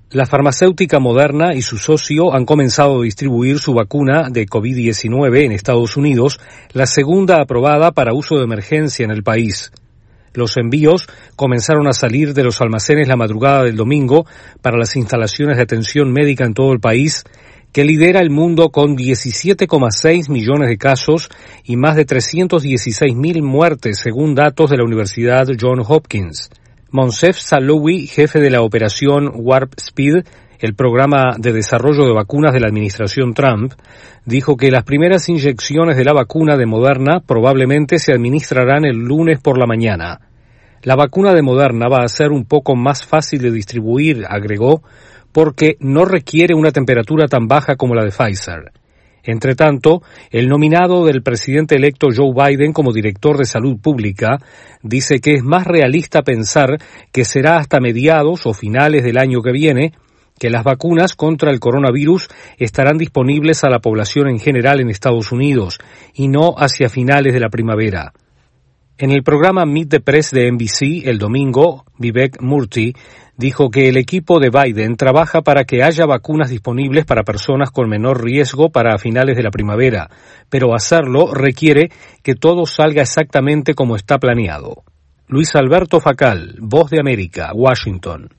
La farmacéutica Moderna y su socio han comenzado a distribuir su vacuna de COVID-19 en Estados Unidos, la segunda aprobada para uso de emergencia en el país. Los envíos comenzaron a salir de los almacenes la madrugada del domingo para las instalaciones de atención médica en todo el país, que lidera el mundo con 17,6 millones de casos y más de 316.000 muertes, según datos de la Universidad Johns Hopkins. Moncef Slaoui, jefe de la operación Warp Speed, el programa de desarrollo de vacunas de la administración Trump, dijo que las primeras inyecciones de la vacuna de Moderna probablemente se administrarán el lunes por la mañana. La vacuna de Moderna va a ser un poco más fácil de distribuir, agregó, porque no requiere una temperatura tan baja como la de Pfizer. Entre tanto, el nominado del presidente electo Joe Biden como director de salud pública dice que es más realista pensar que será hasta mediados o finales del año que viene que las vacunas contra el coronavirus estarán disponibles a la población en general en Estados Unidos y no hacia finales de la primavera. En el programa Meet the Press de NBC el domingo, Vivek Murthy dijo que el equipo de Biden trabaja para que haya vacunas disponibles para personas con menor riesgo para finales de la primavera, pero hacerlo requiere que todo salga exactamente como está planeado. Luis Alberto Facal, Voz de América, Washington.